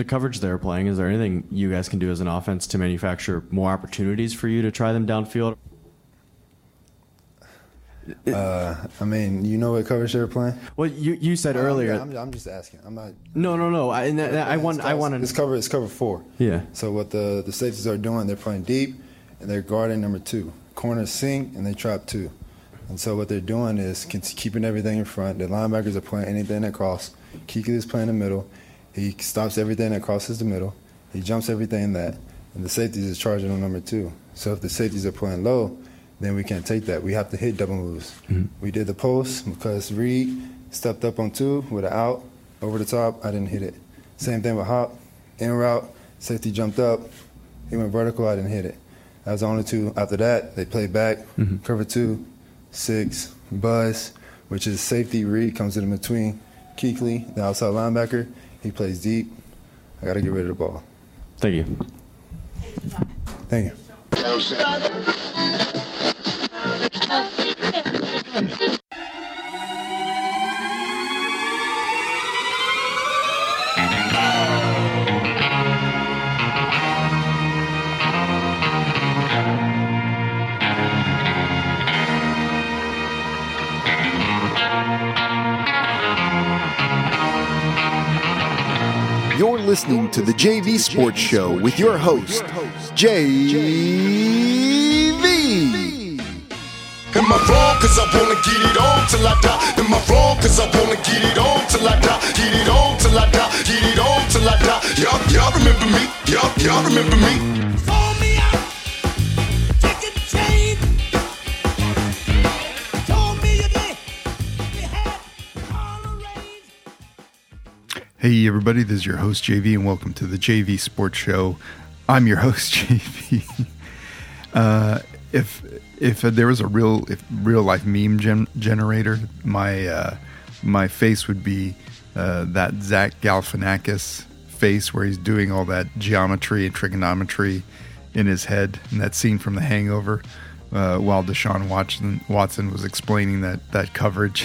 the coverage they're playing, is there anything you guys can do as an offense to manufacture more opportunities for you to try them downfield? I mean, you know what coverage they're playing? Well, you said earlier. I'm just asking. I'm not. No. I want. It's cover 4. Yeah. So what the safeties are doing, they're playing deep, and they're guarding number 2. Corners sink, and they trap 2. And so what they're doing is keeping everything in front. The linebackers are playing anything that crosses. Kuechly is playing the middle. He stops everything that crosses the middle. He jumps everything in that. And the safeties is charging on number 2. So if the safeties are playing low, then we can't take that. We have to hit double moves. Mm-hmm. We did the post because Reed stepped up on 2 with an out over the top. I didn't hit it. Same thing with Hop. In route, safety jumped up. He went vertical. I didn't hit it. That was the only 2. After that, they played back, cover 2, 6, buzz, which is safety. Reed comes in between Kuechly, the outside linebacker. He plays deep. I got to get rid of the ball. Thank you. Thank you. You're listening to the JV Sports Show with your host, JV. Am I wrong? Cause I wanna get it on till I die. Am I wrong? Cause I wanna get it on till I die. Get it on till I die. Get it on till I die. Y'all remember me? Y'all remember me? Call me out. Take a chain. Told me again. We had all arranged. Hey everybody, this is your host JV and welcome to the JV Sports Show. I'm your host JV. If there was a real life meme generator, my face would be that Zach Galifianakis face where he's doing all that geometry and trigonometry in his head, and that scene from The Hangover while Deshaun Watson was explaining that coverage.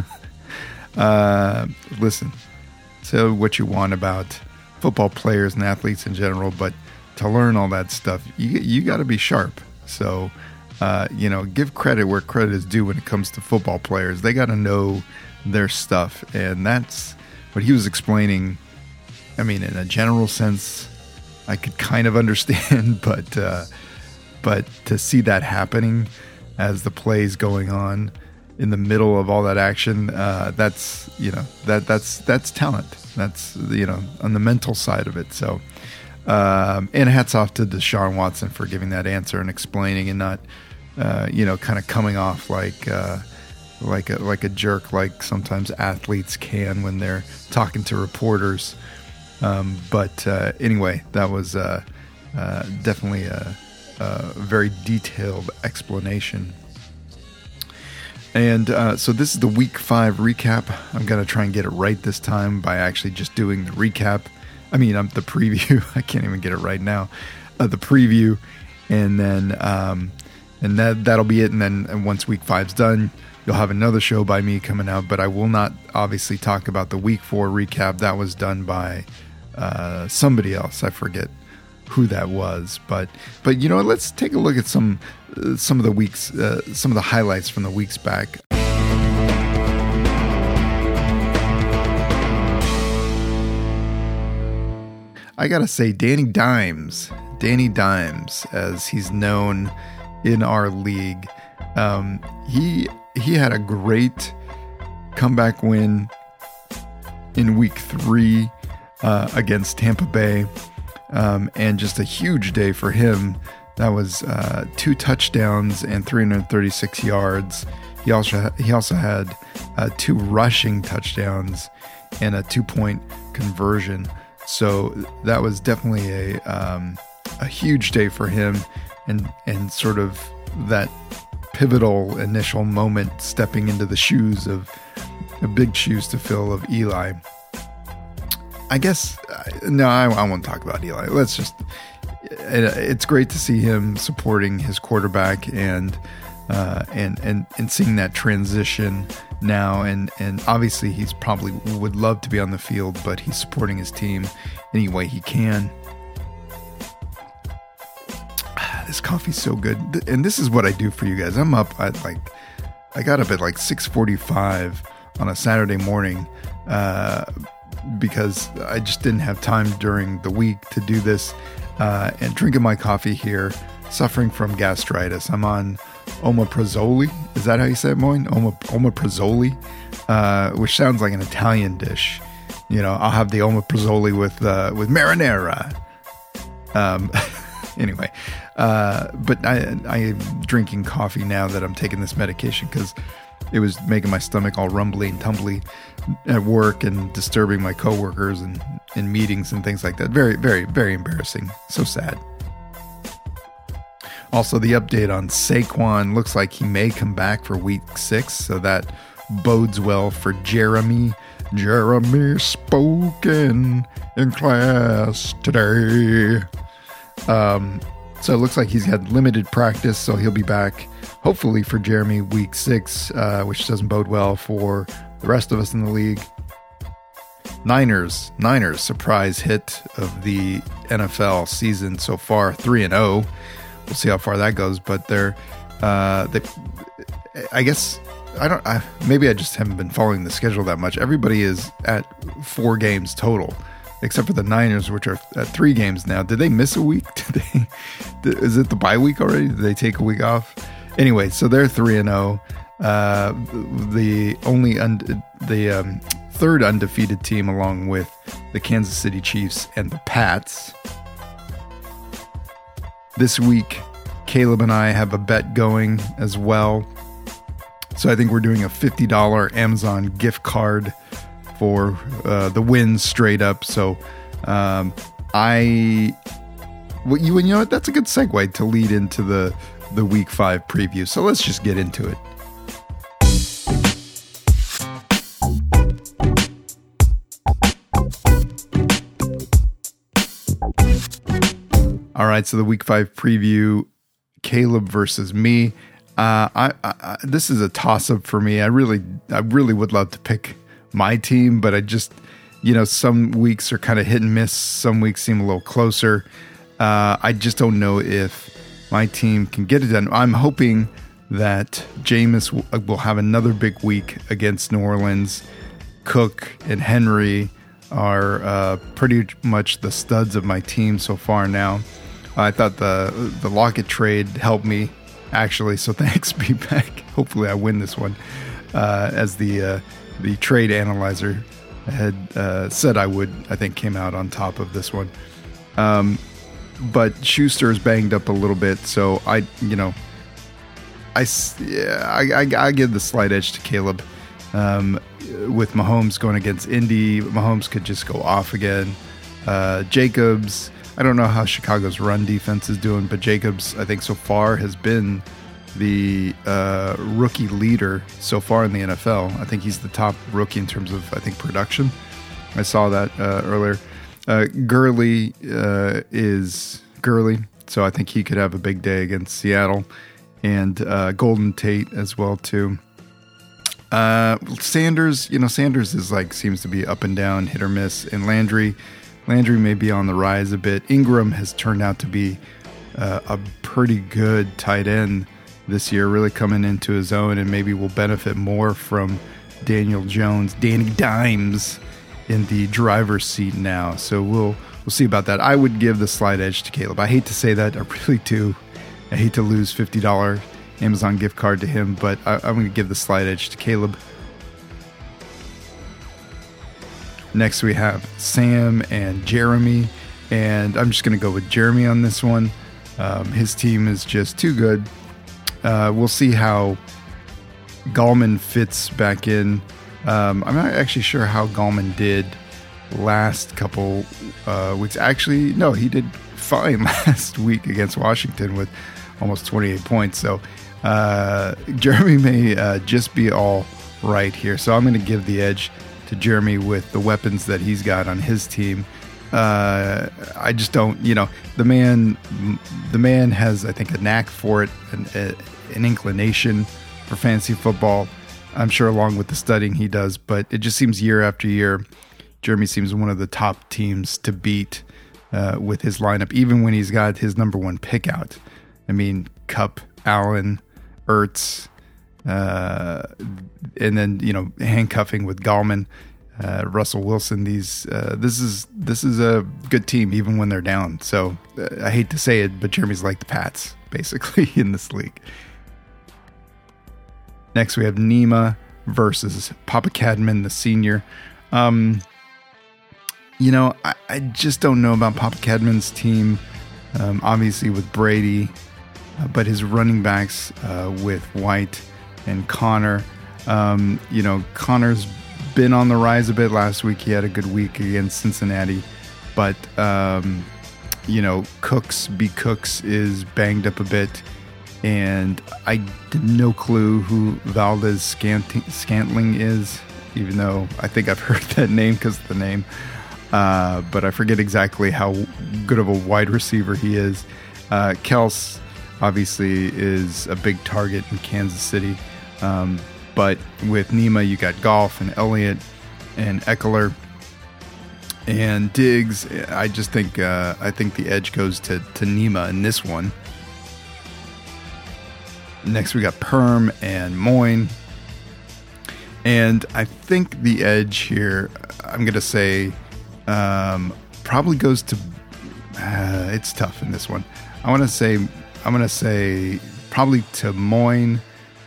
Listen, say what you want about football players and athletes in general, but to learn all that stuff, you got to be sharp. So, give credit where credit is due when it comes to football players. They got to know their stuff, and that's what he was explaining. I mean, in a general sense, I could kind of understand, but to see that happening as the play's going on in the middle of all that action, that's talent. That's on the mental side of it. So. And hats off to Deshaun Watson for giving that answer and explaining and not, kind of coming off like a jerk, like sometimes athletes can when they're talking to reporters. But anyway, that was definitely a very detailed explanation. And so this is the Week 5 recap. I'm going to try and get it right this time by actually just doing the recap. I mean, the preview. I can't even get it right now. The preview, and then that'll be it. And then once Week 5's done, you'll have another show by me coming out. But I will not obviously talk about the Week 4 recap. That was done by somebody else. I forget who that was. But let's take a look at some of the weeks, some of the highlights from the weeks back. I gotta say, Danny Dimes, as he's known in our league, he had a great comeback win in Week 3 against Tampa Bay, and just a huge day for him. That was 2 touchdowns and 336 yards. He also had 2 rushing touchdowns and a 2-point conversion. So that was definitely a huge day for him, and sort of that pivotal initial moment stepping into the shoes of big shoes to fill of Eli. I guess I won't talk about Eli. It's great to see him supporting his quarterback, and and seeing that transition now, and obviously he's probably would love to be on the field, but he's supporting his team any way he can. This coffee's so good, and this is what I do for you guys. I'm up at I got up at 6:45 on a Saturday morning because I just didn't have time during the week to do this, and drinking my coffee here, suffering from gastritis. I'm on omeprazole. Is that how you say it, Moin? Omeprazole, which sounds like an Italian dish. I'll have the omeprazole with marinara. Anyway, but I'm drinking coffee now that I'm taking this medication because it was making my stomach all rumbly and tumbly at work and disturbing my coworkers and in meetings and things like that. Very, very, very embarrassing. So sad. Also, the update on Saquon looks like he may come back for week 6, so that bodes well for Jeremy. Jeremy spoken in class today. So it looks like he's had limited practice, so he'll be back hopefully for Jeremy week 6, which doesn't bode well for the rest of us in the league. Niners surprise hit of the NFL season so far, 3-0. We'll see how far that goes, but maybe I just haven't been following the schedule that much. Everybody is at 4 games total, except for the Niners, which are at 3 games now. Did they miss a week? Is it the bye week already? Did they take a week off? Anyway, so they're 3-0. The third undefeated team, along with the Kansas City Chiefs and the Pats. This week, Caleb and I have a bet going as well. So I think we're doing a $50 Amazon gift card for the win straight up. So you know what? That's a good segue to lead into the week 5 preview. So let's just get into it. All right, so the week 5 preview, Caleb versus me. This is a toss-up for me. I really would love to pick my team, but I just, some weeks are kind of hit and miss. Some weeks seem a little closer. I just don't know if my team can get it done. I'm hoping that Jameis will have another big week against New Orleans. Cook and Henry are pretty much the studs of my team so far now. I thought the Lockett trade helped me, actually, so thanks, be back. Hopefully I win this one, as the trade analyzer had said I would. I think came out on top of this one. But Schuster is banged up a little bit, so I give the slight edge to Caleb. With Mahomes going against Indy, Mahomes could just go off again. Jacobs, I don't know how Chicago's run defense is doing, but Jacobs, I think so far has been the rookie leader so far in the NFL. I think he's the top rookie in terms of, production. I saw that earlier. Gurley is Gurley, so I think he could have a big day against Seattle. And Golden Tate as well, too. Sanders, Sanders is seems to be up and down, hit or miss. And Landry may be on the rise a bit. Ingram has turned out to be a pretty good tight end this year, really coming into his own, and maybe will benefit more from Daniel Jones, Danny Dimes in the driver's seat now. So we'll see about that. I would give the slight edge to Caleb. I hate to say that, I really do. I hate to lose $50 Amazon gift card to him, but I'm going to give the slight edge to Caleb. Next we have Sam and Jeremy, and I'm just going to go with Jeremy on this one. His team is just too good. We'll see how Gallman fits back in. I'm not actually sure how Gallman did last couple weeks. Actually, no, he did fine last week against Washington with almost 28 points. So Jeremy may just be all right here. So I'm going to give the edge to Jeremy with the weapons that he's got on his team. I just don't, the man has, I think, a knack for it, an inclination for fantasy football. I'm sure along with the studying he does, but it just seems year after year, Jeremy seems one of the top teams to beat with his lineup, even when he's got his number one pick out. I mean, Kupp, Allen, Ertz, and then, handcuffing with Gallman, Russell Wilson. This is a good team even when they're down. So I hate to say it, but Jeremy's like the Pats basically in this league. Next we have Nima versus Papa Cadman, the senior. I just don't know about Papa Cadman's team. Obviously with Brady, but his running backs with White and Connor. Connor's been on the rise a bit. Last week he had a good week against Cincinnati, but Cooks is banged up a bit, and I had no clue who Valdez Scantling is, even though I think I've heard that name because of the name, but I forget exactly how good of a wide receiver he is. Kels obviously is a big target in Kansas City. But with Nima, you got Goff and Elliott and Eckler and Diggs. I just think the edge goes to Nima in this one. Next, we got Perm and Moyne. And I think the edge here, I'm going to say, probably goes to... it's tough in this one. I'm going to say probably to Moyne.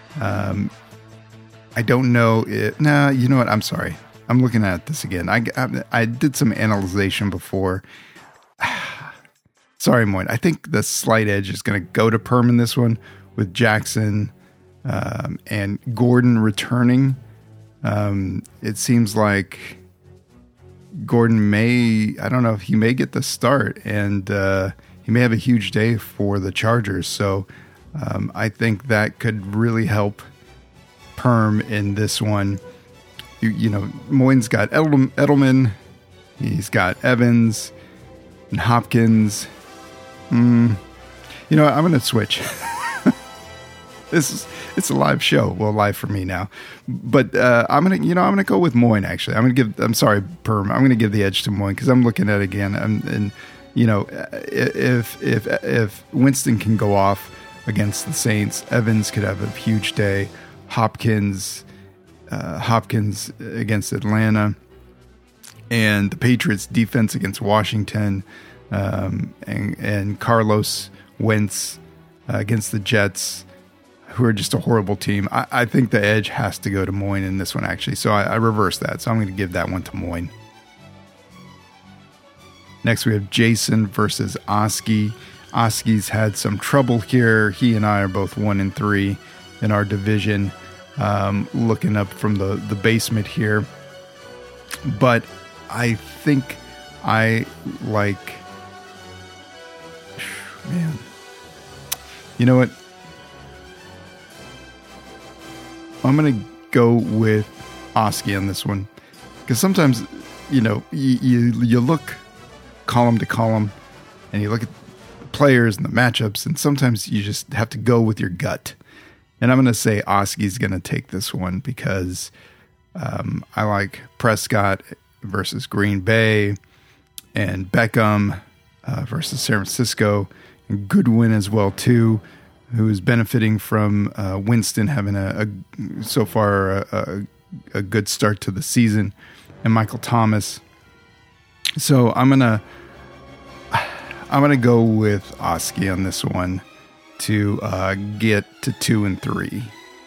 I don't know it. Nah, you know what? I'm sorry. I'm looking at this again. I did some analyzation before. Sorry, Moyne. I think the slight edge is going to go to Perm in this one with Jackson and Gordon returning. It seems like Gordon I don't know if he may get the start, and he may have a huge day for the Chargers. So I think that could really help Perm in this one. Moyne's got Edelman, he's got Evans and Hopkins. I'm going to switch. It's a live show. Well, live for me now, but I'm gonna go with Moyne. Actually, I'm sorry, Perm. I'm gonna give the edge to Moyne because I'm looking at it again. If Winston can go off against the Saints, Evans could have a huge day. Hopkins against Atlanta, and the Patriots defense against Washington, and Carlos Wentz against the Jets, who are just a horrible team. I think the edge has to go to Moyne in this one, actually. So I reversed that. So I'm going to give that one to Moyne. Next, we have Jason versus Oski. Oski's had some trouble here. He and I are both 1-3 in our division, looking up from the basement here. But I think I like... Man. You know what? I'm going to go with Oski on this one. Because sometimes, you look column to column and you look at the players and the matchups, and sometimes you just have to go with your gut. And I'm going to say Oski's going to take this one because I like Prescott versus Green Bay and Beckham versus San Francisco, and Goodwin as well too, who is benefiting from Winston having so far a good start to the season, and Michael Thomas. So I'm gonna go with Oski on this one to get to 2-3.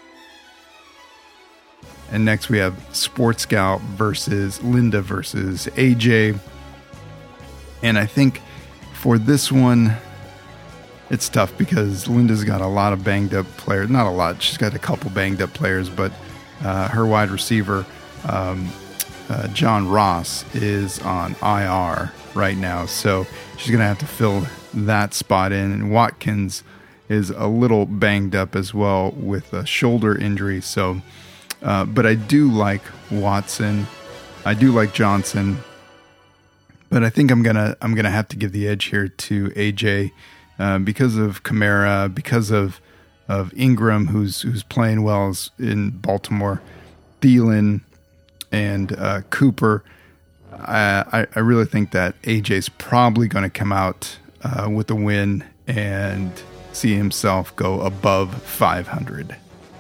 And next we have Sports Scout versus Linda versus AJ. And I think for this one, it's tough because Linda's got a lot of banged up players. Not a lot. She's got a couple banged up players, but her wide receiver, John Ross, is on IR right now. So she's going to have to fill that spot in. And Watkins is a little banged up as well with a shoulder injury. So, but I do like Watson. I do like Johnson. But I think I'm gonna have to give the edge here to AJ because of Kamara, because of Ingram, who's playing well in Baltimore, Thielen, and Cooper. I really think that AJ's probably going to come out with a win and see himself go above 500.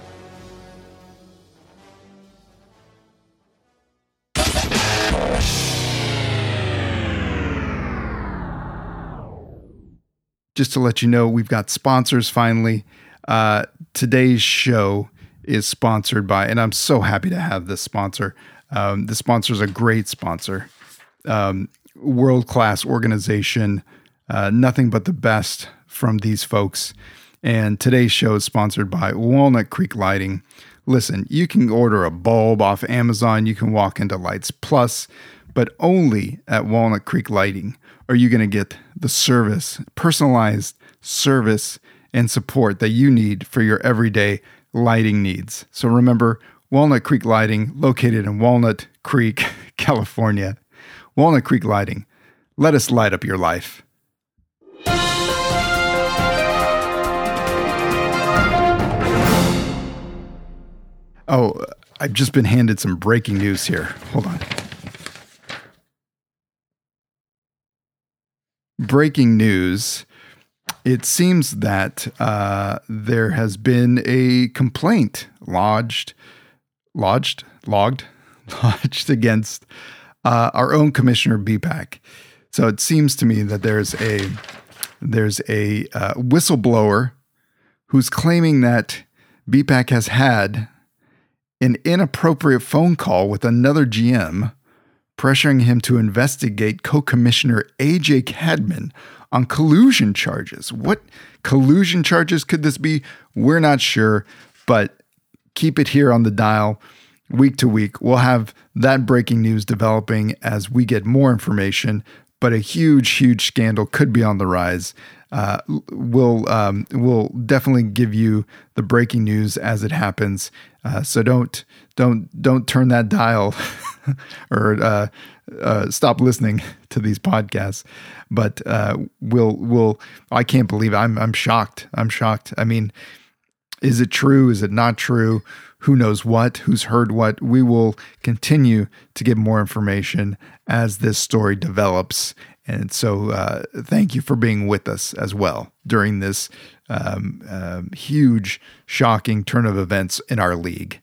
Just to let you know, we've got sponsors finally. Today's show is sponsored by, and I'm so happy to have this sponsor. This sponsor is a great sponsor. World-class organization. Nothing but the best from these folks. And today's show is sponsored by Walnut Creek Lighting. Listen, you can order a bulb off Amazon. You can walk into Lights Plus, but only at Walnut Creek Lighting are you going to get the service, personalized service and support that you need for your everyday lighting needs. So remember, Walnut Creek Lighting, located in Walnut Creek, California. Walnut Creek Lighting. Let us light up your life. Oh, I've just been handed some breaking news here. Hold on. Breaking news. It seems that there has been a complaint lodged against our own Commissioner BPAC. So it seems to me that there's a whistleblower who's claiming that BPAC has had an inappropriate phone call with another GM, pressuring him to investigate co-commissioner AJ Cadman on collusion charges. What collusion charges could this be? We're not sure, but keep it here on the dial week to week. We'll have that breaking news developing as we get more information, but a huge scandal could be on the rise. We'll definitely give you the breaking news as it happens. So don't turn that dial or stop listening to these podcasts. But I can't believe it. I'm shocked. I mean, is it true? Is it not true? Who knows what? Who's heard what? We will continue to get more information as this story develops. And so thank you for being with us as well during this huge, shocking turn of events in our league.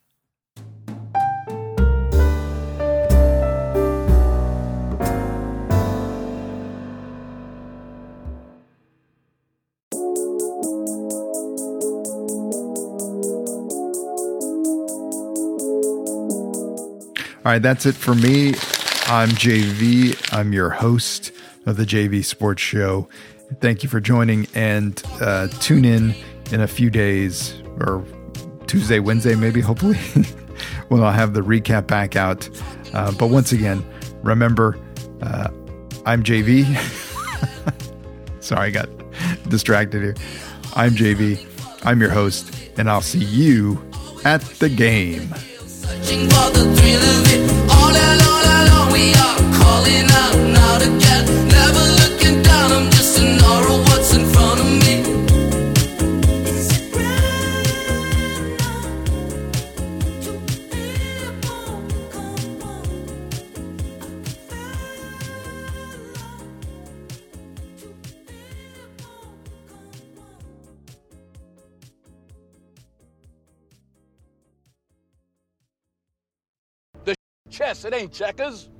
All right, that's it for me. I'm JV. I'm your host of the JV Sports Show. Thank you for joining, and tune in a few days, or Tuesday, Wednesday, maybe, hopefully, when I'll have the recap back out. But once again, remember, I'm JV. Sorry, I got distracted here. I'm JV. I'm your host, and I'll see you at the game. Searching for the thrill of it. All along, we are calling out now to get. Never looking down, I'm just an aura of what's in front of me. Is it right Chess, it ain't checkers.